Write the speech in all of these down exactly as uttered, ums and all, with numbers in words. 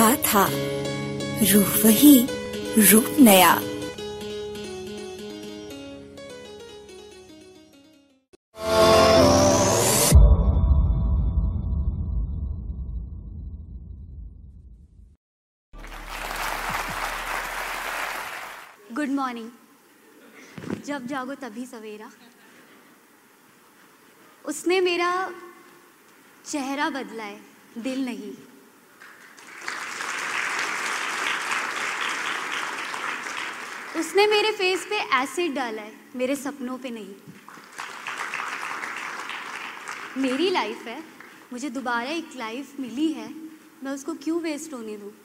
था था रूह वही, रूप नया। Good morning. जब जागो तभी सवेरा। उसने मेरा चेहरा बदला है, दिल नहीं। उसने मेरे फेस पे एसिड डाला है, मेरे सपनों पे नहीं। मेरी लाइफ है, मुझे दोबारा एक लाइफ मिली है, मैं उसको क्यों वेस्ट होने दूँ।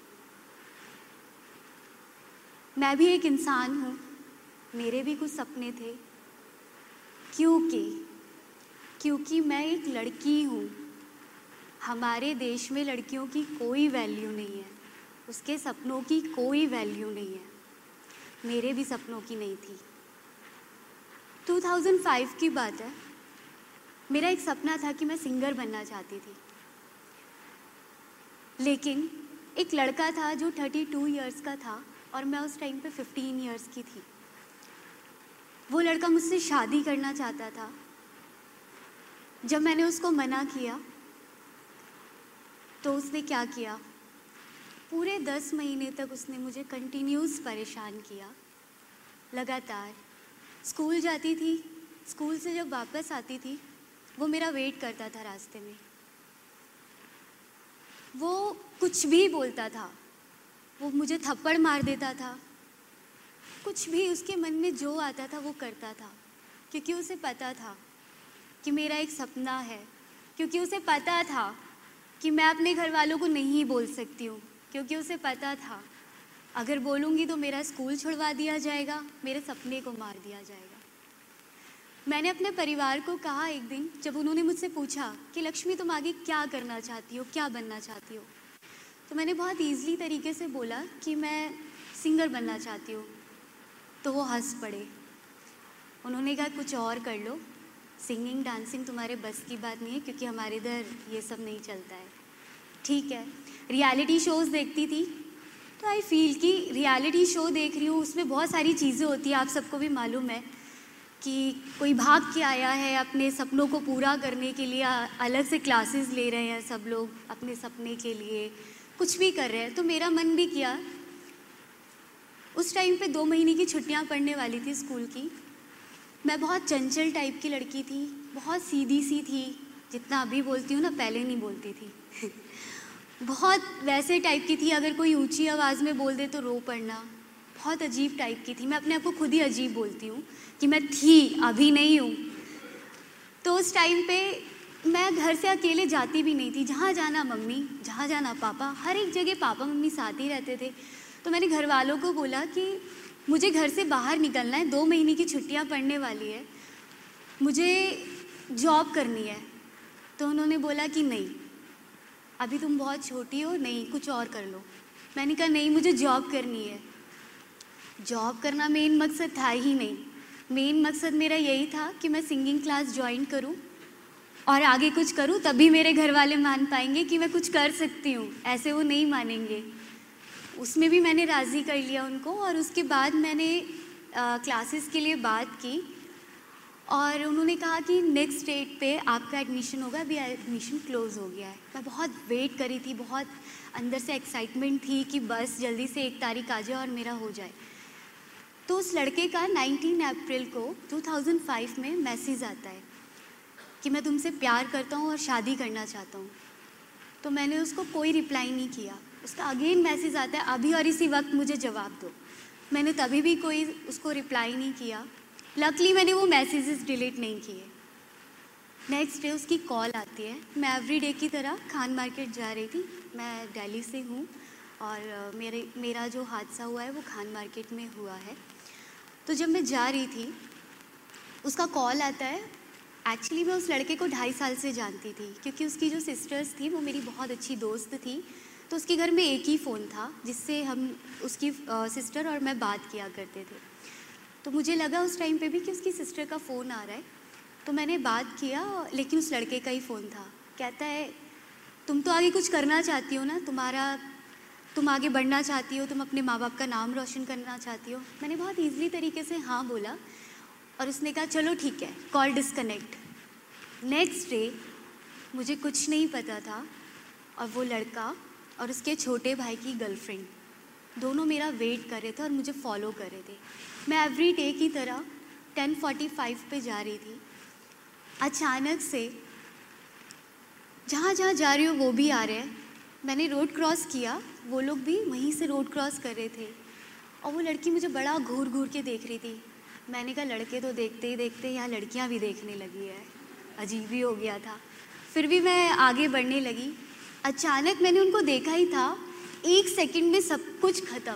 मैं भी एक इंसान हूँ, मेरे भी कुछ सपने थे। क्योंकि क्योंकि मैं एक लड़की हूँ। हमारे देश में लड़कियों की कोई वैल्यू नहीं है, उसके सपनों की कोई वैल्यू नहीं है। मेरे भी सपनों की नहीं थी। दो हज़ार पाँच की बात है। मेरा एक सपना था कि मैं सिंगर बनना चाहती थी, लेकिन एक लड़का था जो बत्तीस इयर्स का था और मैं उस टाइम पे पंद्रह इयर्स की थी। वो लड़का मुझसे शादी करना चाहता था। जब मैंने उसको मना किया तो उसने क्या किया, पूरे दस महीने तक उसने मुझे कंटिन्यूस परेशान किया। लगातार स्कूल जाती थी, स्कूल से जब वापस आती थी वो मेरा वेट करता था रास्ते में। वो कुछ भी बोलता था, वो मुझे थप्पड़ मार देता था, कुछ भी उसके मन में जो आता था वो करता था, क्योंकि उसे पता था कि मेरा एक सपना है। क्योंकि उसे पता था कि मैं अपने घर वालों को नहीं बोल सकती हूँ, क्योंकि उसे पता था अगर बोलूँगी तो मेरा स्कूल छुड़वा दिया जाएगा, मेरे सपने को मार दिया जाएगा। मैंने अपने परिवार को कहा एक दिन, जब उन्होंने मुझसे पूछा कि लक्ष्मी तुम आगे क्या करना चाहती हो, क्या बनना चाहती हो, तो मैंने बहुत ईज़िली तरीके से बोला कि मैं सिंगर बनना चाहती हूँ। तो वो हंस पड़े। उन्होंने कहा कुछ और कर लो, सिंगिंग डांसिंग तुम्हारे बस की बात नहीं है, क्योंकि हमारे इधर ये सब नहीं चलता है। ठीक है। रियलिटी शोज़ देखती थी तो आई फील कि रियलिटी शो देख रही हूँ, उसमें बहुत सारी चीज़ें होती हैं। आप सबको भी मालूम है कि कोई भाग के आया है अपने सपनों को पूरा करने के लिए, अलग से क्लासेस ले रहे हैं सब लोग अपने सपने के लिए, कुछ भी कर रहे हैं। तो मेरा मन भी किया। उस टाइम पे दो महीने की छुट्टियां पड़ने वाली थी स्कूल की। मैं बहुत चंचल टाइप की लड़की थी, बहुत सीधी सी थी, जितना अभी बोलती हूँ ना पहले नहीं बोलती थी। बहुत वैसे टाइप की थी, अगर कोई ऊंची आवाज़ में बोल दे तो रो पड़ना। बहुत अजीब टाइप की थी। मैं अपने आप को खुद ही अजीब बोलती हूँ कि मैं थी, अभी नहीं हूँ। तो उस टाइम पे मैं घर से अकेले जाती भी नहीं थी। जहाँ जाना मम्मी, जहाँ जाना पापा, हर एक जगह पापा मम्मी साथ ही रहते थे। तो मैंने घर वालों को बोला कि मुझे घर से बाहर निकलना है, दो महीने की छुट्टियाँ पड़ने वाली है, मुझे जॉब करनी है। तो उन्होंने बोला कि नहीं, अभी तुम बहुत छोटी हो, नहीं कुछ और कर लो। मैंने कहा नहीं, मुझे जॉब करनी है। जॉब करना मेन मकसद था ही नहीं। मेन मकसद मेरा यही था कि मैं सिंगिंग क्लास ज्वाइन करूं और आगे कुछ करूं, तभी मेरे घर वाले मान पाएंगे कि मैं कुछ कर सकती हूं। ऐसे वो नहीं मानेंगे। उसमें भी मैंने राज़ी कर लिया उनको। और उसके बाद मैंने क्लासेस के लिए बात की और उन्होंने कहा कि नेक्स्ट डेट पे आपका एडमिशन होगा, अभी एडमिशन क्लोज़ हो गया है। मैं बहुत वेट करी थी, बहुत अंदर से एक्साइटमेंट थी कि बस जल्दी से एक तारीख आ जाए और मेरा हो जाए। तो उस लड़के का उन्नीस अप्रैल को दो हज़ार पाँच में मैसेज आता है कि मैं तुमसे प्यार करता हूँ और शादी करना चाहता हूँ। तो मैंने उसको कोई रिप्लाई नहीं किया। उसका अगेन मैसेज आता है, अभी और इसी वक्त मुझे जवाब दो। मैंने तभी भी कोई उसको रिप्लाई नहीं किया। लकली मैंने वो मैसेजेस डिलीट नहीं किए। नेक्स्ट डे उसकी कॉल आती है। मैं एवरी डे की तरह खान मार्केट जा रही थी। मैं दिल्ली से हूँ और मेरे मेरा जो हादसा हुआ है वो खान मार्केट में हुआ है। तो जब मैं जा रही थी उसका कॉल आता है। एक्चुअली मैं उस लड़के को ढाई साल से जानती थी, क्योंकि उसकी जो सिस्टर्स थी वो मेरी बहुत अच्छी दोस्त थी। तो उसके घर में एक ही फ़ोन था जिससे हम, उसकी सिस्टर और मैं बात किया करते थे। तो मुझे लगा उस टाइम पे भी कि उसकी सिस्टर का फ़ोन आ रहा है। तो मैंने बात किया, लेकिन उस लड़के का ही फ़ोन था। कहता है तुम तो आगे कुछ करना चाहती हो ना, तुम्हारा तुम आगे बढ़ना चाहती हो, तुम अपने माँ बाप का नाम रोशन करना चाहती हो? मैंने बहुत ईजिली तरीके से हाँ बोला और उसने कहा चलो ठीक है, कॉल डिस्कनेक्ट। नेक्स्ट डे मुझे कुछ नहीं पता था और वो लड़का और उसके छोटे भाई की गर्लफ्रेंड दोनों मेरा वेट कर रहे थे और मुझे फॉलो कर रहे थे। मैं एवरी डे की तरह टेन फोर्टी फाइव पे जा रही थी। अचानक से जहाँ जहाँ जा रही हूँ वो भी आ रहे हैं। मैंने रोड क्रॉस किया, वो लोग भी वहीं से रोड क्रॉस कर रहे थे और वो लड़की मुझे बड़ा घूर घूर के देख रही थी। मैंने कहा लड़के तो देखते ही देखते यहाँ लड़कियाँ भी देखने लगी है, अजीब ही हो गया था। फिर भी मैं आगे बढ़ने लगी। अचानक मैंने उनको देखा ही था, एक सेकंड में सब कुछ ख़त्म।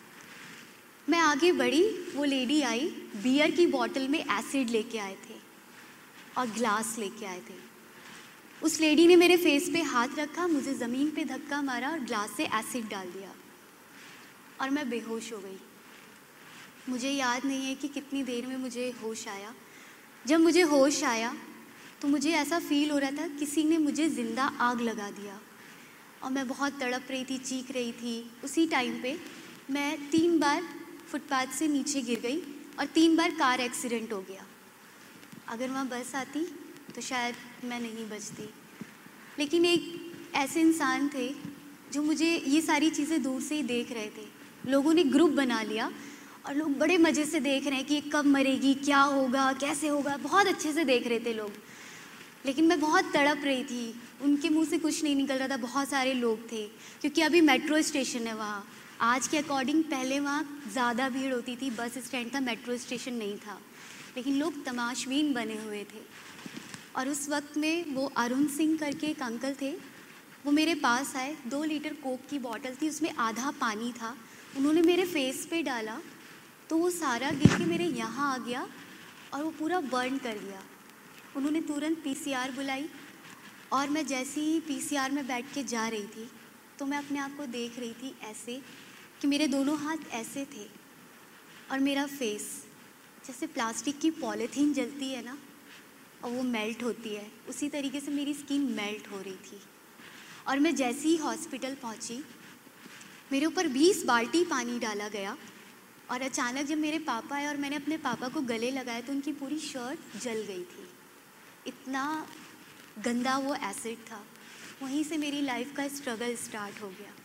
मैं आगे बढ़ी, वो लेडी आई, बियर की बॉटल में एसिड लेके आए थे और ग्लास लेके आए थे। उस लेडी ने मेरे फेस पे हाथ रखा, मुझे ज़मीन पे धक्का मारा और ग्लास से एसिड डाल दिया और मैं बेहोश हो गई। मुझे याद नहीं है कि कितनी देर में मुझे होश आया। जब मुझे होश आया तो मुझे ऐसा फील हो रहा था किसी ने मुझे ज़िंदा आग लगा दिया और मैं बहुत तड़प रही थी, चीख रही थी। उसी टाइम पे मैं तीन बार फुटपाथ से नीचे गिर गई और तीन बार कार एक्सीडेंट हो गया। अगर वहाँ बस आती तो शायद मैं नहीं बचती। लेकिन एक ऐसे इंसान थे जो मुझे ये सारी चीज़ें दूर से ही देख रहे थे। लोगों ने ग्रुप बना लिया और लोग बड़े मज़े से देख रहे हैं कि ये कब मरेगी, क्या होगा, कैसे होगा, बहुत अच्छे से देख रहे थे लोग। लेकिन मैं बहुत तड़प रही थी, उनके मुंह से कुछ नहीं निकल रहा था। बहुत सारे लोग थे क्योंकि अभी मेट्रो स्टेशन है वहाँ। आज के अकॉर्डिंग पहले वहाँ ज़्यादा भीड़ होती थी, बस स्टैंड था, मेट्रो स्टेशन नहीं था। लेकिन लोग तमाशबीन बने हुए थे और उस वक्त में वो अरुण सिंह करके एक अंकल थे, वो मेरे पास आए। दो लीटर कोक की बॉटल थी, उसमें आधा पानी था। उन्होंने मेरे फेस पे डाला तो वो सारा गिर के मेरे यहाँ आ गया और वो पूरा बर्न कर गया। उन्होंने तुरंत पीसीआर बुलाई और मैं जैसे ही पीसीआर में बैठ के जा रही थी तो मैं अपने आप को देख रही थी ऐसे कि मेरे दोनों हाथ ऐसे थे और मेरा फेस जैसे प्लास्टिक की पॉलीथीन जलती है ना और वो मेल्ट होती है, उसी तरीके से मेरी स्किन मेल्ट हो रही थी। और मैं जैसे ही हॉस्पिटल पहुंची, मेरे ऊपर बीस बाल्टी पानी डाला गया और अचानक जब मेरे पापा आए और मैंने अपने पापा को गले लगाया तो उनकी पूरी शर्ट जल गई थी। इतना गंदा वो एसिड था। वहीं से मेरी लाइफ का स्ट्रगल स्टार्ट हो गया।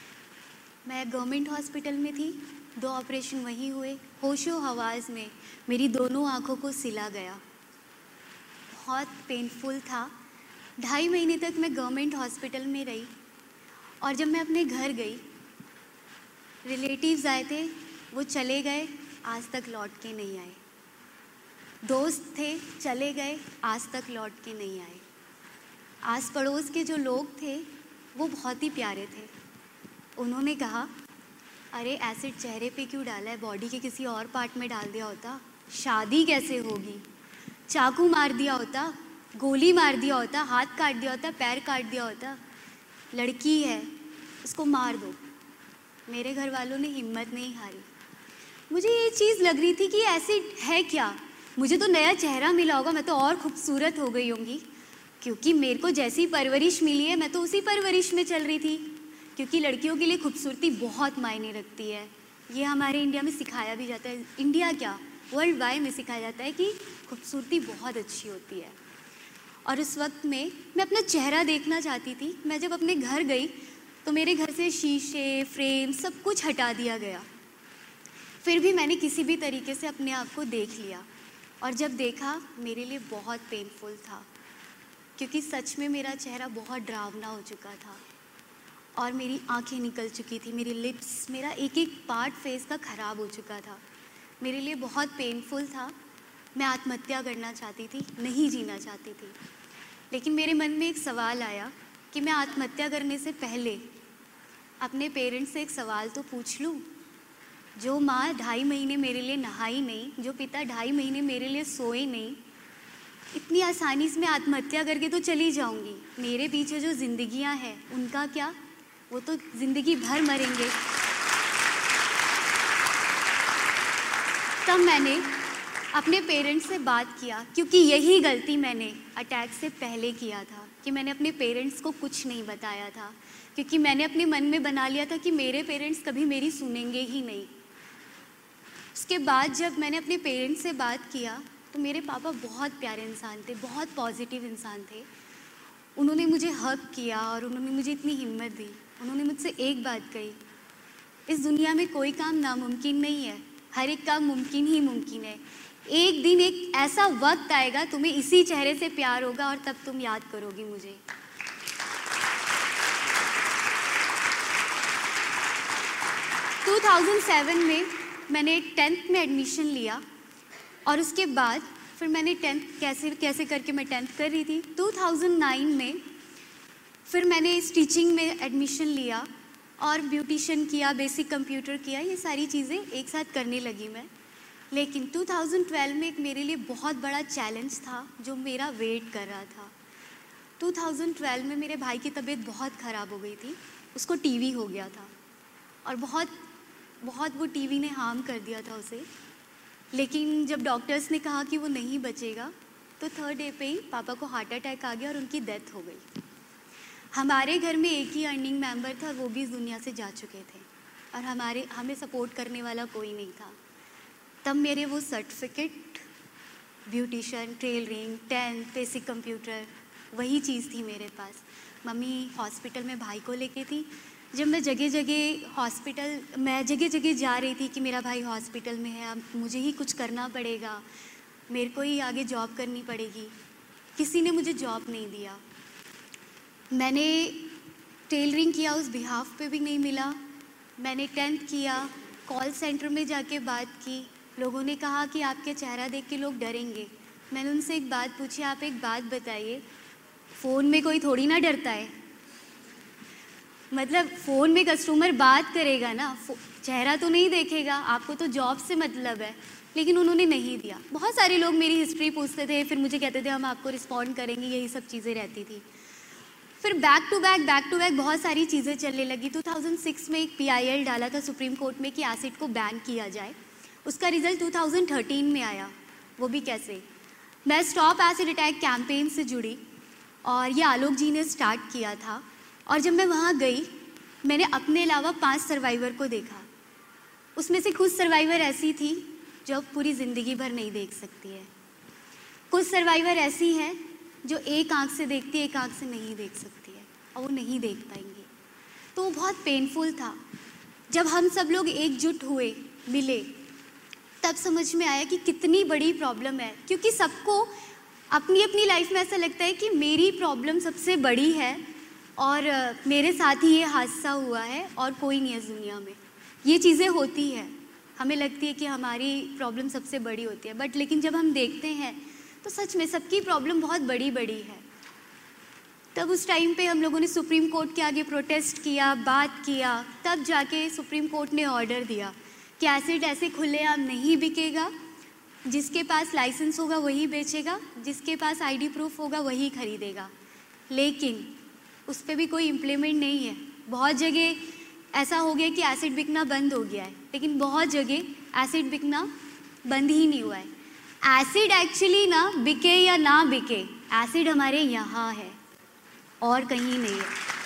मैं गवर्नमेंट हॉस्पिटल में थी, दो ऑपरेशन वहीं हुए। होशो हवास में मेरी दोनों आँखों को सिला गया, बहुत पेनफुल था। ढाई महीने तक मैं गवर्नमेंट हॉस्पिटल में रही और जब मैं अपने घर गई, रिलेटिव्स आए थे, वो चले गए, आज तक लौट के नहीं आए। दोस्त थे, चले गए, आज तक लौट के नहीं आए। आस पड़ोस के जो लोग थे वो बहुत ही प्यारे थे। उन्होंने कहा अरे एसिड चेहरे पे क्यों डाला है, बॉडी के किसी और पार्ट में डाल दिया होता, शादी कैसे होगी, चाकू मार दिया होता, गोली मार दिया होता, हाथ काट दिया होता, पैर काट दिया होता, लड़की है उसको मार दो। मेरे घर वालों ने हिम्मत नहीं हारी। मुझे ये चीज़ लग रही थी कि एसिड है क्या, मुझे तो नया चेहरा मिला होगा, मैं तो और खूबसूरत हो गई होंगी, क्योंकि मेरे को जैसी परवरिश मिली है मैं तो उसी परवरिश में चल रही थी। क्योंकि लड़कियों के लिए खूबसूरती बहुत मायने रखती है, ये हमारे इंडिया में सिखाया भी जाता है। इंडिया क्या, वर्ल्ड वाइड में सिखाया जाता है कि खूबसूरती बहुत अच्छी होती है। और उस वक्त में मैं अपना चेहरा देखना चाहती थी। मैं जब अपने घर गई तो मेरे घर से शीशे, फ्रेम सब कुछ हटा दिया गया। फिर भी मैंने किसी भी तरीके से अपने आप को देख लिया और जब देखा मेरे लिए बहुत पेनफुल था, क्योंकि सच में मेरा चेहरा बहुत डरावना हो चुका था और मेरी आंखें निकल चुकी थी, मेरी लिप्स, मेरा एक एक पार्ट फेस का ख़राब हो चुका था। मेरे लिए बहुत पेनफुल था। मैं आत्महत्या करना चाहती थी, नहीं जीना चाहती थी। लेकिन मेरे मन में एक सवाल आया कि मैं आत्महत्या करने से पहले अपने पेरेंट्स से एक सवाल तो पूछ लूँ। जो माँ ढाई महीने मेरे लिए नहाई नहीं, जो पिता ढाई महीने मेरे लिए सोए नहीं, इतनी आसानी से मैं आत्महत्या करके तो चली जाऊंगी, मेरे पीछे जो जिंदगियां हैं उनका क्या, वो तो जिंदगी भर मरेंगे। तब मैंने अपने पेरेंट्स से बात किया, क्योंकि यही गलती मैंने अटैक से पहले किया था कि कि मैंने अपने पेरेंट्स को कुछ नहीं बताया था, क्योंकि मैंने अपने मन में बना लिया था कि मेरे पेरेंट्स कभी मेरी सुनेंगे ही नहीं। उसके बाद जब मैंने अपने पेरेंट्स से बात किया तो मेरे पापा बहुत प्यारे इंसान थे, बहुत पॉजिटिव इंसान थे। उन्होंने मुझे हग किया और उन्होंने मुझे इतनी हिम्मत दी। उन्होंने मुझसे एक बात कही, इस दुनिया में कोई काम नामुमकिन नहीं है, हर एक काम मुमकिन ही मुमकिन है। एक दिन एक ऐसा वक्त आएगा तुम्हें इसी चेहरे से प्यार होगा और तब तुम याद करोगी मुझे। दो हज़ार सात में मैंने टेंथ में एडमिशन लिया और उसके बाद फिर मैंने टेंथ कैसे कैसे करके मैं टेंथ कर रही थी। दो हज़ार नौ में फिर मैंने स्टिचिंग में एडमिशन लिया और ब्यूटिशियन किया, बेसिक कंप्यूटर किया, ये सारी चीज़ें एक साथ करने लगी मैं। लेकिन दो हज़ार बारह में एक मेरे लिए बहुत बड़ा चैलेंज था जो मेरा वेट कर रहा था। दो हज़ार बारह में मेरे भाई की तबीयत बहुत ख़राब हो गई थी, उसको टीवी हो गया था और बहुत बहुत वो टीवी ने हार्म कर दिया था उसे। लेकिन जब डॉक्टर्स ने कहा कि वो नहीं बचेगा तो थर्ड डे पे ही पापा को हार्ट अटैक आ गया और उनकी डेथ हो गई। हमारे घर में एक ही अर्निंग मेंबर था, वो भी इस दुनिया से जा चुके थे और हमारे हमें सपोर्ट करने वाला कोई नहीं था। तब मेरे वो certificate, beautician, tailoring, tenth, basic computer, वही चीज़ थी मेरे पास। मम्मी हॉस्पिटल में भाई को लेके थी। जब मैं जगह जगह हॉस्पिटल मैं जगह जगह जा रही थी कि मेरा भाई हॉस्पिटल में है, अब मुझे ही कुछ करना पड़ेगा, मेरे को ही आगे जॉब करनी पड़ेगी, किसी ने मुझे जॉब नहीं दिया। मैंने टेलरिंग किया, उस बिहाफ पे भी नहीं मिला। मैंने टेंथ किया, कॉल सेंटर में जाके बात की, लोगों ने कहा कि आपके चेहरा देख के लोग डरेंगे। मैंने उनसे एक बात पूछी, आप एक बात बताइए, फ़ोन में कोई थोड़ी ना डरता है, मतलब फ़ोन में कस्टमर बात करेगा ना, चेहरा तो नहीं देखेगा, आपको तो जॉब से मतलब है। लेकिन उन्होंने नहीं दिया। बहुत सारे लोग मेरी हिस्ट्री पूछते थे, फिर मुझे कहते थे हम आपको रिस्पॉन्ड करेंगे, यही सब चीज़ें रहती थी। फिर back to back back to back बहुत सारी चीज़ें चलने लगी। दो हज़ार छह में एक पी आई एल डाला था सुप्रीम कोर्ट में कि एसिड को बैन किया जाए। उसका रिजल्ट दो हज़ार तेरह में आया। वो भी कैसे, मैं स्टॉप एसिड अटैक कैंपेन से जुड़ी और ये आलोक जी ने स्टार्ट किया था। और जब मैं वहाँ गई, मैंने अपने अलावा पांच सर्वाइवर को देखा। उसमें से कुछ सर्वाइवर ऐसी थी जो अब पूरी ज़िंदगी भर नहीं देख सकती है, कुछ सर्वाइवर ऐसी हैं जो एक आंख से देखती है, एक आंख से नहीं देख सकती है और वो नहीं देख पाएंगी। तो वो बहुत पेनफुल था। जब हम सब लोग एकजुट हुए, मिले, तब समझ में आया कि कितनी बड़ी प्रॉब्लम है। क्योंकि सबको अपनी अपनी लाइफ में ऐसा लगता है कि मेरी प्रॉब्लम सबसे बड़ी है और मेरे साथ ही ये हादसा हुआ है और कोई नहीं है इस दुनिया में। ये चीज़ें होती है, हमें लगती है कि हमारी प्रॉब्लम सबसे बड़ी होती है, बट लेकिन जब हम देखते हैं तो सच में सबकी प्रॉब्लम बहुत बड़ी बड़ी है। तब उस टाइम पे हम लोगों ने सुप्रीम कोर्ट के आगे प्रोटेस्ट किया, बात किया, तब जाके सुप्रीम कोर्ट ने ऑर्डर दिया कि एसिड ऐसे खुलेआम नहीं बिकेगा, जिसके पास लाइसेंस होगा वही बेचेगा, जिसके पास आईडी प्रूफ होगा वही खरीदेगा। लेकिन उस पर भी कोई इम्प्लीमेंट नहीं है। बहुत जगह ऐसा हो गया कि एसिड बिकना बंद हो गया है, लेकिन बहुत जगह एसिड बिकना बंद ही नहीं हुआ है। एसिड एक्चुअली ना बिके या ना बिके, एसिड हमारे यहाँ है और कहीं नहीं है।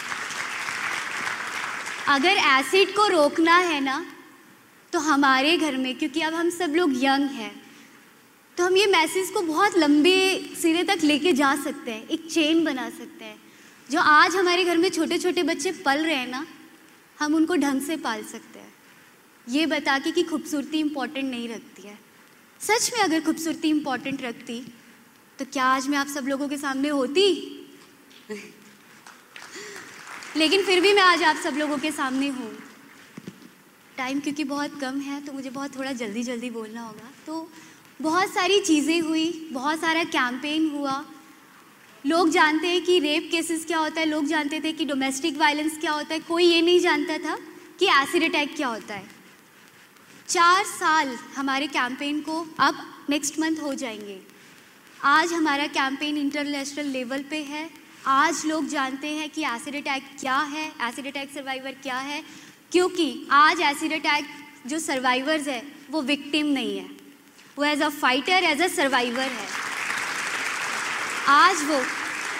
अगर एसिड को रोकना है ना तो हमारे घर में, क्योंकि अब हम सब लोग यंग हैं, तो हम ये मैसेज को बहुत लंबे सिरे तक लेके जा सकते हैं, एक चेन बना सकते हैं। जो आज हमारे घर में छोटे छोटे बच्चे पल रहे हैं ना, हम उनको ढंग से पाल सकते हैं, ये बता के कि खूबसूरती इम्पॉर्टेंट नहीं रखती है। सच में अगर खूबसूरती इम्पॉर्टेंट रखती तो क्या आज मैं आप सब लोगों के सामने होती? लेकिन फिर भी मैं आज आप सब लोगों के सामने हूँ। टाइम क्योंकि बहुत कम है तो मुझे बहुत थोड़ा जल्दी जल्दी बोलना होगा। तो बहुत सारी चीज़ें हुई, बहुत सारा कैंपेन हुआ। लोग जानते हैं कि रेप केसेस क्या होता है, लोग जानते थे कि डोमेस्टिक वायलेंस क्या होता है, कोई ये नहीं जानता था कि एसिड अटैक क्या होता है। चार साल हमारे कैंपेन को अब नेक्स्ट मंथ हो जाएंगे। आज हमारा कैंपेन इंटरनेशनल लेवल पे है। आज लोग जानते हैं कि एसिड अटैक क्या है, एसिड अटैक सर्वाइवर क्या है, क्योंकि आज एसिड अटैक जो सर्वाइवर्स है वो विक्टिम नहीं है, वो as a fighter, as a survivor है। आज वो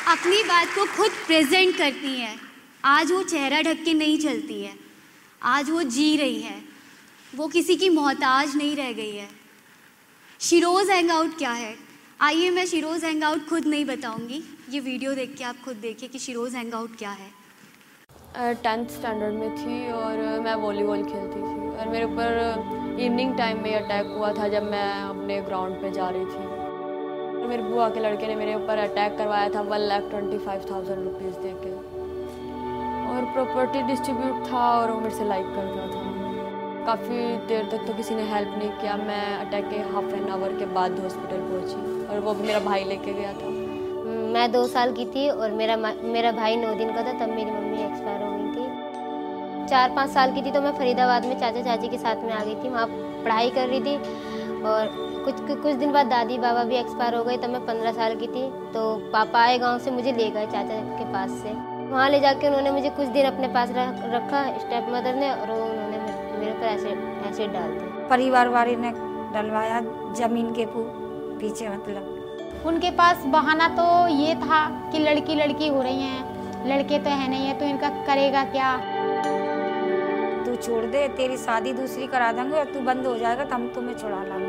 अपनी बात को खुद प्रेजेंट करती हैं। आज वो चेहरा ढक के नहीं चलती है, आज वो जी रही है, वो किसी की मोहताज नहीं रह गई है। शिरोज़ हैंग आउट क्या है? आइए मैं शिरोज़ हैंग आउट खुद नहीं बताऊंगी, ये वीडियो देख के आप खुद देखिए कि शिरोज़ हैंग आउट क्या है। टेंथ स्टैंडर्ड में थी और मैं वॉलीबॉल खेलती थी और मेरे ऊपर इवनिंग टाइम में अटैक हुआ था जब मैं अपने ग्राउंड पे जा रही थी। और मेरे बुआ के लड़के ने मेरे ऊपर अटैक करवाया था one lakh twenty five thousand rupees दे के, और प्रॉपर्टी डिस्ट्रीब्यूट था और वो मेरे से लाइक करता था। काफ़ी देर तक तो किसी ने हेल्प नहीं किया। मैं अटैक के हाफ एन आवर के बाद हॉस्पिटल पहुंची और वो भी मेरा भाई लेके गया था। मैं दो साल की थी और मेरा मेरा भाई नौ दिन का था तब मेरी मम्मी एक्सपायर हो गई थी। चार पाँच साल की थी तो मैं फरीदाबाद में चाचा चाची के साथ में आ गई थी, वहाँ पढ़ाई कर रही थी। और कुछ कुछ दिन बाद दादी बाबा भी एक्सपायर हो गए तब मैं पंद्रह साल की थी। तो पापा आए गाँव से, मुझे ले गए चाचा के पास से। वहाँ ले जाके उन्होंने मुझे कुछ दिन अपने पास रखा स्टेप मदर ने, और उन्होंने मेरे ऊपर एसिड एसिड डाल दिया। परिवार वाले ने डलवाया जमीन के पीछे, मतलब उनके पास बहाना तो ये था कि लड़की लड़की हो रही हैं, लड़के तो है नहीं है, तो इनका करेगा क्या। तू छोड़ दे, तेरी शादी दूसरी करा देंगे और तू बंद हो जाएगा तो हम तुम्हें छुड़ा लाएंगे।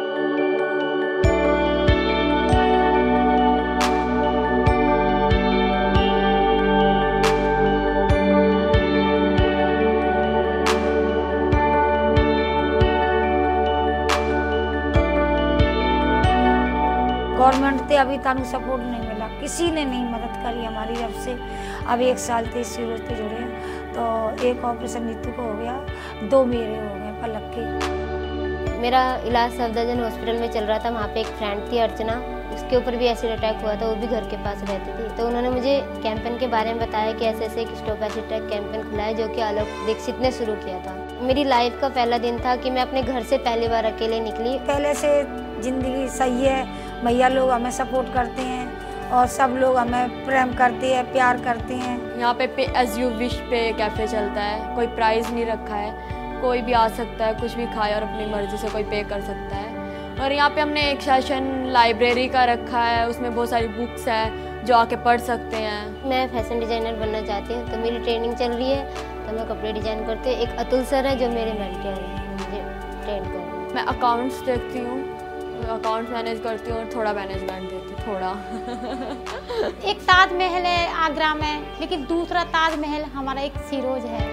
गवर्नमेंट से अभी तक सपोर्ट नहीं मिला, किसी ने नहीं मदद करी हमारी। जब से अब एक साल से शिरोज़ पे जुड़े हैं तो एक ऑपरेशन नीतू को हो गया, दो मेरे हो गए पलक के। मेरा इलाज सफदरजंग हॉस्पिटल में चल रहा था, वहाँ पे एक फ्रेंड थी अर्चना, उसके ऊपर भी एसिड अटैक हुआ था, वो भी घर के पास रहती थी। तो उन्होंने मुझे कैंपेन के बारे में बताया कि ऐसे ऐसे एक स्टॉप एसिड अटैक कैंपेन खुला है जो कि आलोक दीक्षित ने शुरू किया था। मेरी लाइफ का पहला दिन था कि मैं अपने घर से पहली बार अकेले निकली। पहले से ज़िंदगी सही है, भैया लोग हमें सपोर्ट करते हैं और सब लोग हमें प्रेम करते हैं, प्यार करते हैं। यहाँ पे pay as you wish pay cafe चलता है, कोई प्राइस नहीं रखा है, कोई भी आ सकता है, कुछ भी खाए और अपनी मर्ज़ी से कोई पे कर सकता है। और यहाँ पे हमने एक सेशन लाइब्रेरी का रखा है, उसमें बहुत सारी बुक्स हैं जो आके पढ़ सकते हैं। मैं फैशन डिज़ाइनर बनना चाहती हूँ तो मेरी ट्रेनिंग चल रही है, तो मैं कपड़े डिज़ाइन करती हूँ। एक अतुल सर है जो मेरे मेंटर हैं, मुझे ट्रेन कर रहे हैं। मैं अकाउंट्स देखती हूँ, अकाउंट्स मैनेज करती हूँ और थोड़ा मैनेजमेंट देती हूँ, थोड़ा। एक ताजमहल है आगरा में, लेकिन दूसरा ताजमहल हमारा एक शिरोज़ है।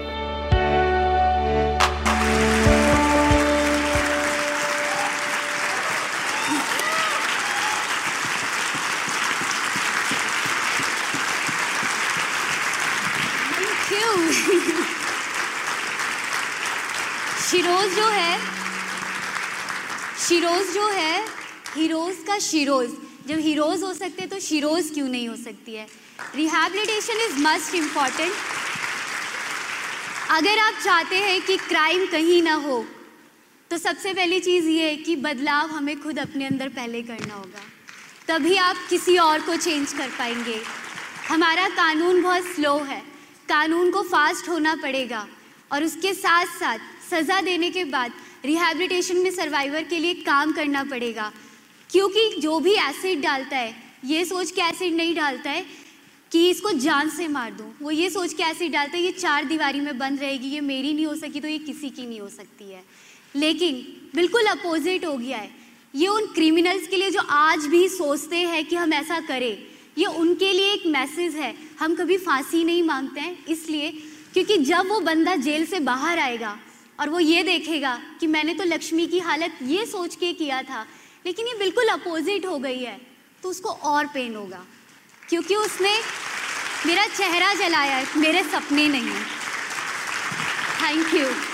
शिरोज़ जो है शिरोज़ जो है हीरोज़ का शिरोज़। जब हीरोज़ हो सकते तो शिरोज़ क्यों नहीं हो सकती है। Rehabilitation is must important. अगर आप चाहते हैं कि क्राइम कहीं ना हो तो सबसे पहली चीज़ ये है कि बदलाव हमें खुद अपने अंदर पहले करना होगा, तभी आप किसी और को चेंज कर पाएंगे। हमारा कानून बहुत स्लो है, कानून को फास्ट होना पड़ेगा और उसके साथ साथ सज़ा देने के बाद रिहैबिलिटेशन में सर्वाइवर के लिए काम करना पड़ेगा। क्योंकि जो भी एसिड डालता है ये सोच के एसिड नहीं डालता है कि इसको जान से मार दूं, वो ये सोच के एसिड डालता है ये चार दीवारी में बंद रहेगी, ये मेरी नहीं हो सकी तो ये किसी की नहीं हो सकती है। लेकिन बिल्कुल अपोजिट हो गया है ये उन क्रिमिनल्स के लिए जो आज भी सोचते हैं कि हम ऐसा करें। ये उनके लिए एक मैसेज है। हम कभी फांसी नहीं मांगते हैं इसलिए क्योंकि जब वो बंदा जेल से बाहर आएगा और वो ये देखेगा कि मैंने तो लक्ष्मी की हालत ये सोच के किया था लेकिन ये बिल्कुल अपोजिट हो गई है, तो उसको और पेन होगा क्योंकि उसने मेरा चेहरा जलाया है, मेरे सपने नहीं। Thank you.